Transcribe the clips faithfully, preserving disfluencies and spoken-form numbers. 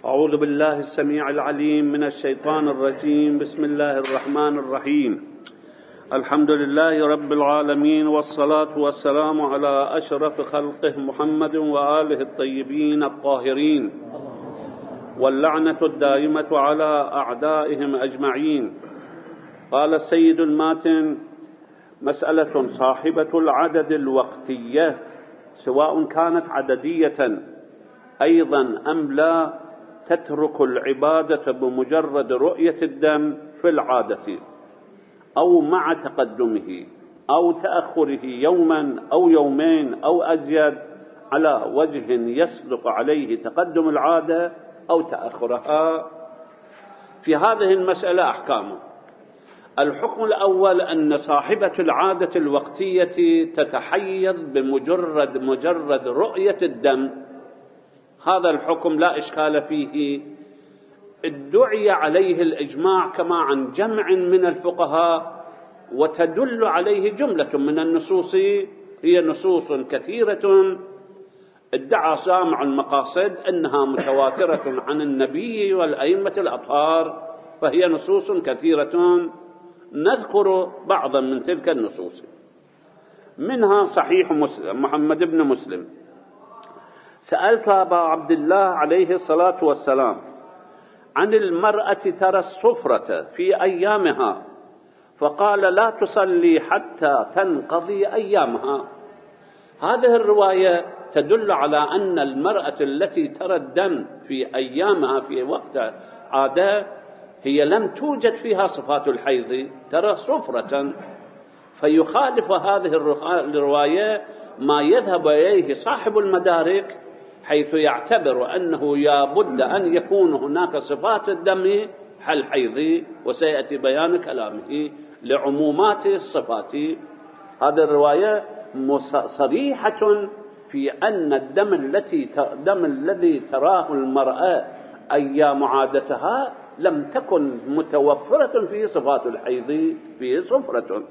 أعوذ بالله السميع العليم من الشيطان الرجيم. بسم الله الرحمن الرحيم. الحمد لله رب العالمين، والصلاة والسلام على أشرف خلقه محمد وآله الطيبين الطاهرين، واللعنة الدائمة على أعدائهم أجمعين. قال السيد الماتن: مسألة صاحبة العدد الوقتية سواء كانت عددية أيضا أم لا تترك العبادة بمجرد رؤية الدم في العادة أو مع تقدمه أو تأخره يوما أو يومين أو أزيد على وجه يصدق عليه تقدم العادة أو تأخرها. في هذه المسألة أحكام. الحكم الأول أن صاحبة العادة الوقتية تتحيض بمجرد مجرد رؤية الدم. هذا الحكم لا إشكال فيه، ادعي عليه الإجماع كما عن جمع من الفقهاء، وتدل عليه جملة من النصوص، هي نصوص كثيرة ادعى سامع المقاصد أنها متواترة عن النبي والأئمة الأطهار، فهي نصوص كثيرة. نذكر بعضا من تلك النصوص. منها صحيح مسلم محمد بن مسلم: سألت أبا عبد الله عليه الصلاة والسلام عن المرأة ترى الصفرة في أيامها، فقال: لا تصلي حتى تنقضي أيامها. هذه الرواية تدل على أن المرأة التي ترى الدم في أيامها في وقت عادة هي لم توجد فيها صفات الحيض، ترى صفرة، فيخالف هذه الرواية ما يذهب إليه صاحب المدارك، حيث يعتبر أنه يابد أن يكون هناك صفات الدم الحيض، وسيأتي بيان كلامه لعمومات الصفات. هذه الرواية صريحة في أن الدم التي الدم الذي تراه المرأة أيام عادتها لم تكن متوفرة في صفات الحيض، فيه صفرة.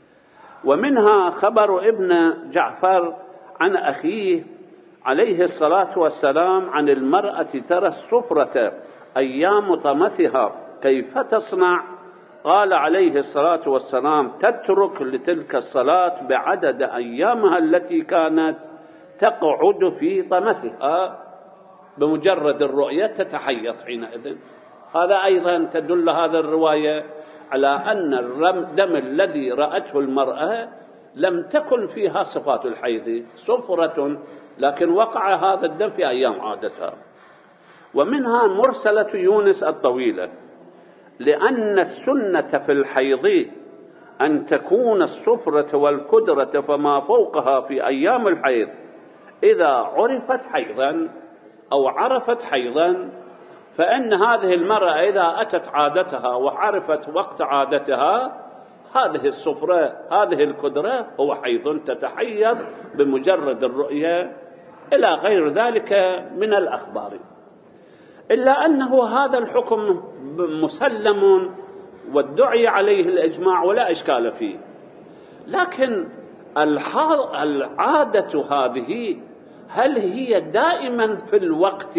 ومنها خبر ابن جعفر عن أخيه عليه الصلاة والسلام عن المرأة ترى الصفرة أيام طمثها كيف تصنع؟ قال عليه الصلاة والسلام: تترك لتلك الصلاة بعدد أيامها التي كانت تقعد في طمثها، بمجرد الرؤية تتحيض حينئذ. هذا أيضا تدل هذا الرواية على أن الدم الذي رأته المرأة لم تكن فيها صفات الحيض، صفرة، لكن وقع هذا الدم في أيام عادتها. ومنها مرسلة يونس الطويلة: لأن السنة في الحيض أن تكون الصفرة والكدرة فما فوقها في أيام الحيض إذا عرفت حيضا أو عرفت حيضا، فإن هذه المرأة إذا أتت عادتها وعرفت وقت عادتها، هذه الصفرة هذه الكدرة هو حيض، تتحيض بمجرد الرؤية، إلى غير ذلك من الأخبار. إلا أنه هذا الحكم مسلم وادعي عليه الإجماع ولا إشكال فيه، لكن العادة هذه هل هي دائما في الوقت؟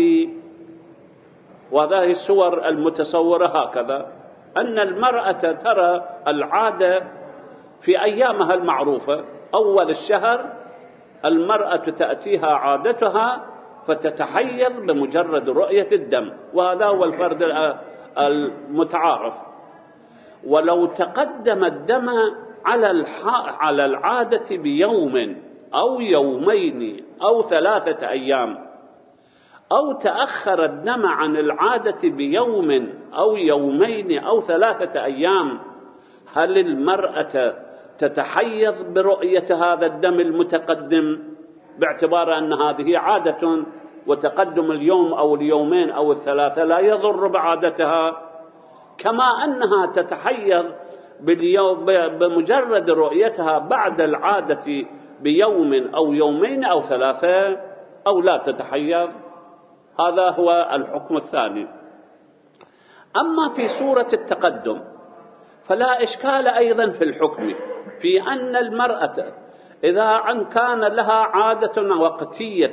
وهذه الصور المتصورة هكذا، أن المرأة ترى العادة في أيامها المعروفة، أول الشهر المرأة تأتيها عادتها فتتحيض بمجرد رؤية الدم، وهذا هو الفرد المتعارف. ولو تقدم الدم على على العادة بيوم أو يومين أو ثلاثة أيام، أو تأخر الدم عن العادة بيوم أو يومين أو ثلاثة أيام، هل المرأة تتحيض برؤية هذا الدم المتقدم باعتبار أن هذه عادة، وتقدم اليوم أو اليومين أو الثلاثة لا يضر بعادتها، كما أنها تتحيض بمجرد رؤيتها بعد العادة بيوم أو يومين أو ثلاثة، أو لا تتحيض؟ هذا هو الحكم الثاني. أما في سورة التقدم فلا إشكال أيضا في الحكم، في أن المرأة إذا كان لها عادة وقتية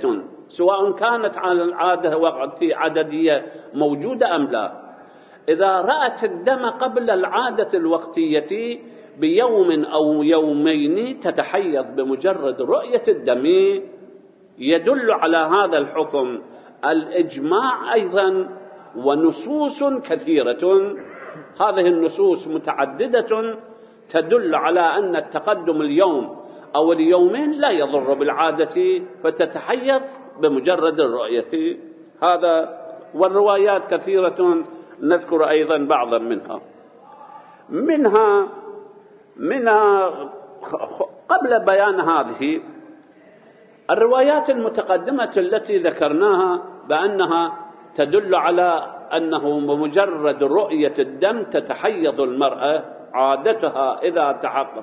سواء كانت على العادة وقتية عددية موجودة أم لا. إذا رأت الدم قبل العادة الوقتية بيوم أو يومين تتحيض بمجرد رؤية الدم. يدل على هذا الحكم الإجماع أيضا ونصوص كثيرة، هذه النصوص متعددة تدل على أن التقدم اليوم أو اليومين لا يضر بالعادة فتتحيض بمجرد الرؤية. هذا والروايات كثيرة، نذكر أيضا بعضا منها. منها منها قبل بيان هذه الروايات المتقدمة التي ذكرناها بأنها تدل على أنه بمجرد رؤية الدم تتحيض المرأة، عادتها إذا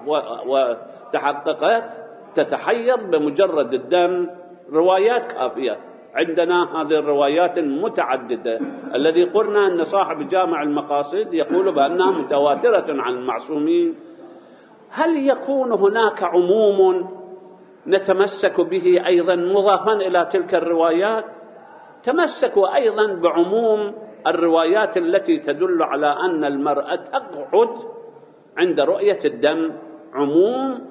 تحققت تتحيض بمجرد الدم، روايات كافية عندنا. هذه الروايات المتعددة الذي قلنا أن صاحب جامع المقاصد يقول بأنها متواترة عن المعصومين. هل يكون هناك عموم نتمسك به أيضا مضافا إلى تلك الروايات؟ تمسكوا أيضا بعموم الروايات التي تدل على أن المرأة تقعد عند رؤية الدم، عموم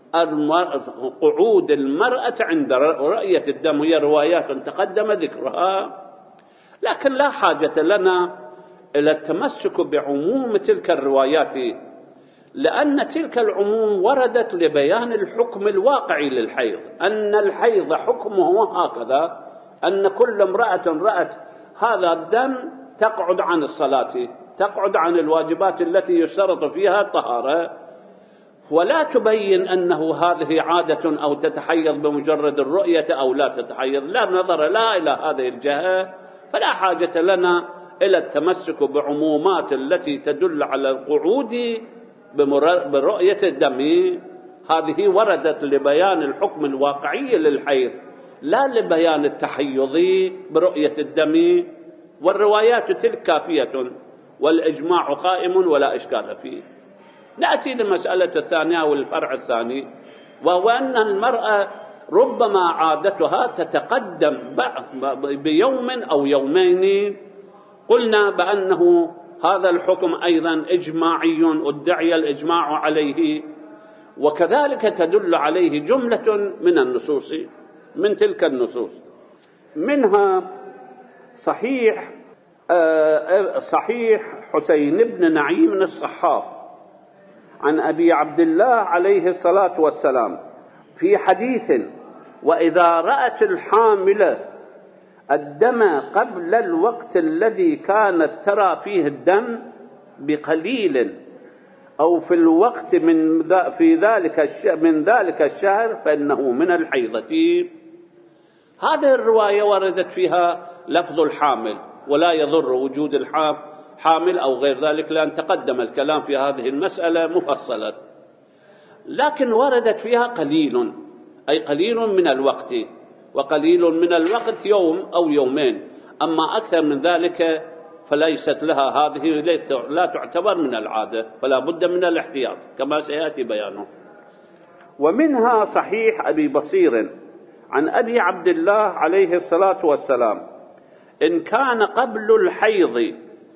قعود المرأة عند رؤية الدم، هي روايات تقدم ذكرها، لكن لا حاجة لنا إلى التمسك بعموم تلك الروايات، لأن تلك العموم وردت لبيان الحكم الواقعي للحيض، أن الحيض حكمه هكذا، أن كل امرأة رأت هذا الدم تقعد عن الصلاة، تقعد عن الواجبات التي يشترط فيها الطهارة، ولا تبين أنه هذه عادة أو تتحيض بمجرد الرؤية أو لا تتحيض، لا نظر لا إلى هذه الجهة، فلا حاجة لنا إلى التمسك بعمومات التي تدل على القعود برؤية الدم. هذه وردت لبيان الحكم الواقعي للحيض لا لبيان التحيض برؤية الدم، والروايات تلك كافية والإجماع قائم ولا إشكال فيه. نأتي للمسألة الثانية والفرع الثاني، وهو أن المرأة ربما عادتها تتقدم بيوم أو يومين. قلنا بأنه هذا الحكم أيضا إجماعي ادعي الإجماع عليه، وكذلك تدل عليه جملة من النصوص، من تلك النصوص منها صحيح صحيح حسين بن نعيم الصحاف عن أبي عبد الله عليه الصلاة والسلام في حديث: وإذا رأت الحاملة الدم قبل الوقت الذي كانت ترى فيه الدم بقليل أو في الوقت من في ذلك من ذلك الشهر فإنه من الحيضة. هذه الرواية وردت فيها لفظ الحامل، ولا يضر وجود الحامل أو غير ذلك، لأن تقدم الكلام في هذه المسألة مفصلا، لكن وردت فيها قليل، أي قليل من الوقت، وقليل من الوقت يوم أو يومين، أما أكثر من ذلك فليست لها، هذه لا تعتبر من العادة، فلا بد من الاحتياط كما سيأتي بيانه. ومنها صحيح أبي بصير عن أبي عبد الله عليه الصلاة والسلام: إن كان قبل الحيض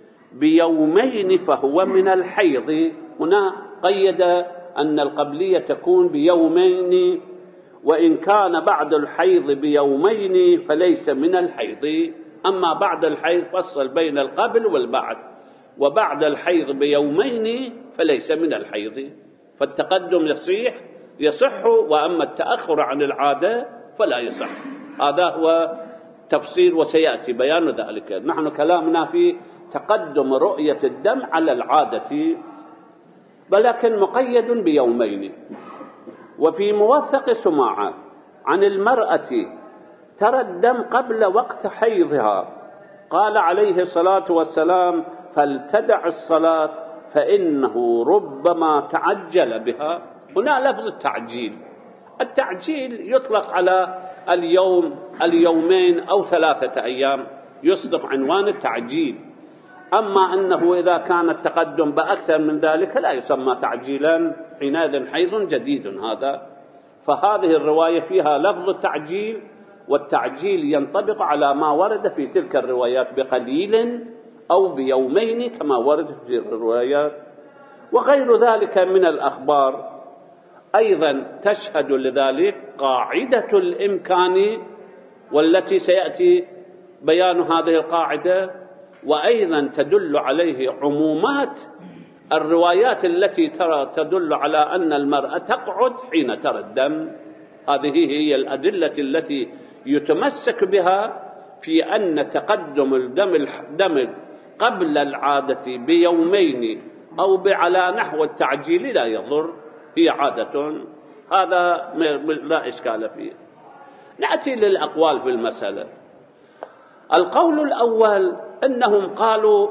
بيومين فهو من الحيض. هنا قيد أن القبلية تكون بيومين، وإن كان بعد الحيض بيومين فليس من الحيض. أما بعد الحيض فصل بين القبل والبعد، وبعد الحيض بيومين فليس من الحيض، فالتقدم يصح يصح وأما التأخر عن العادة فلا يصح. هذا هو تفصيل وسيأتي بيان ذلك. نحن كلامنا في تقدم رؤية الدم على العادة، ولكن مقيد بيومين. وفي موثق سماعة عن المرأة ترى الدم قبل وقت حيضها قال عليه الصلاة والسلام: فلتدع الصلاة فإنه ربما تعجل بها. هنا لفظ التعجيل، التعجيل يطلق على اليوم اليومين أو ثلاثة أيام، يصدق عنوان التعجيل. أما أنه إذا كان التقدم بأكثر من ذلك لا يسمى تعجيلا، حينئذ حيض جديد هذا. فهذه الرواية فيها لفظ التعجيل والتعجيل ينطبق على ما ورد في تلك الروايات بقليل أو بيومين كما ورد في الروايات، وغير ذلك من الأخبار أيضا تشهد لذلك قاعدة الإمكان، والتي سيأتي بيان هذه القاعدة، وأيضا تدل عليه عمومات الروايات التي ترى تدل على أن المرأة تقعد حين ترى الدم. هذه هي الأدلة التي يتمسك بها في أن تقدم الدم الدم قبل العادة بيومين أو على نحو التعجيل لا يضر، هي عادة، هذا لا إشكال فيه. نأتي للأقوال في المسألة. القول الأول أنهم قالوا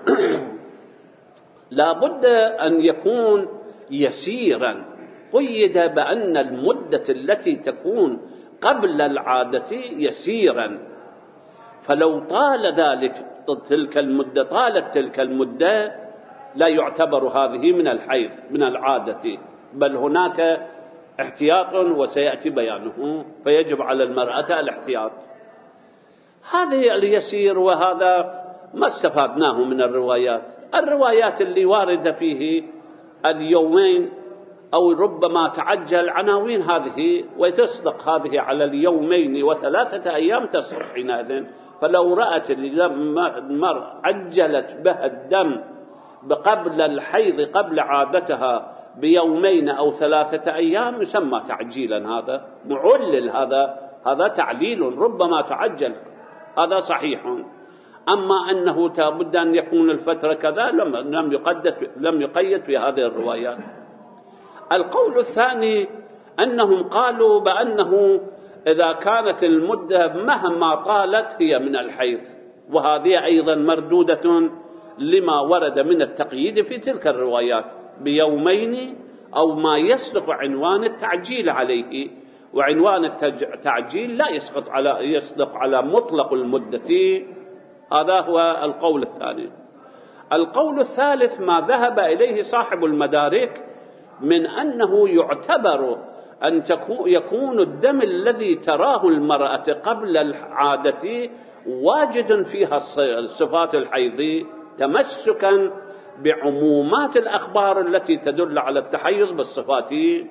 لا بد أن يكون يسيرا، قيد بأن المدة التي تكون قبل العادة يسيرا، فلو طال ذلك تلك المدة طالت تلك المدة لا يعتبر هذه من الحيض من العادة، بل هناك احتياط وسيأتي بيانه، فيجب على المرأة الاحتياط. هذه اليسير، وهذا ما استفادناه من الروايات. الروايات اللي واردة فيه اليومين أو ربما تعجل عناوين هذه، وتصدق هذه على اليومين وثلاثة أيام تصدق حينئذ. فلو رأت المرأة عجلت بها الدم قبل الحيض قبل عادتها بيومين أو ثلاثة أيام يسمى تعجيلا، هذا معلل، هذا هذا تعليل، ربما تعجل، هذا صحيح. أما أنه لابد أن يكون الفترة كذا لم لم يقيد لم يقيد في هذه الروايات. القول الثاني أنهم قالوا بأنه إذا كانت المدة مهما طالت هي من الحيض، وهذه أيضا مردودة لما ورد من التقييد في تلك الروايات بيومين أو ما يسبق عنوان التعجيل عليه، وعنوان التعجيل لا يسقط على يصدق على مطلق المدة. هذا هو القول الثاني. القول الثالث ما ذهب إليه صاحب المدارك من أنه يعتبر أن يكون الدم الذي تراه المرأة قبل العادة واجد فيها صفات الحيض، تمسكا بعمومات الأخبار التي تدل على التحيض بالصفات،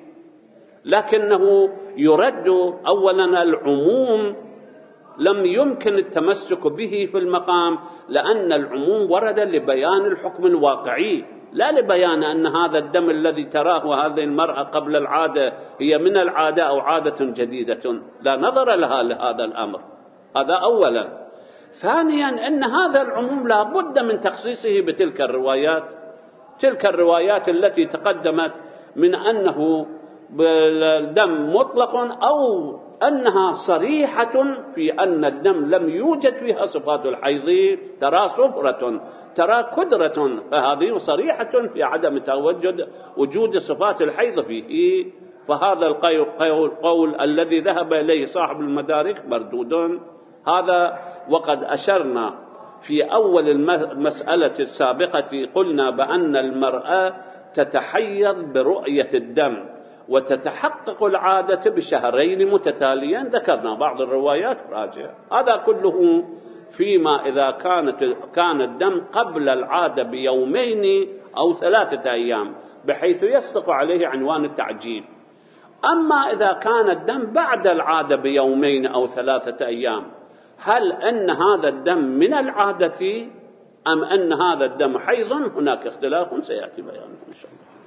لكنه يرد أولا العموم لم يمكن التمسك به في المقام، لأن العموم ورد لبيان الحكم الواقعي، لا لبيان أن هذا الدم الذي تراه هذه المرأة قبل العادة هي من العادة أو عادة جديدة، لا نظر لها لهذا الأمر. هذا أولا. ثانيا أن هذا العموم لا بد من تخصيصه بتلك الروايات، تلك الروايات التي تقدمت من أنه الدم مطلق أو أنها صريحة في أن الدم لم يوجد فيها صفات الحيض، ترى صفرة ترى كدرة، فهذه صريحة في عدم تواجد وجود صفات الحيض فيه. فهذا القول قول الذي ذهب إليه صاحب المدارك مردود. هذا وقد أشرنا في أول المسألة السابقة، قلنا بأن المرأة تتحيض برؤية الدم وتتحقق العادة بشهرين متتاليين، ذكرنا بعض الروايات راجعة. هذا كله فيما إذا كانت كان الدم قبل العادة بيومين أو ثلاثة أيام بحيث يصدق عليه عنوان التعجيل. أما إذا كان الدم بعد العادة بيومين أو ثلاثة أيام، هل أن هذا الدم من العادة أم أن هذا الدم حيض؟ هناك اختلاف سيأتي بيانه إن شاء الله.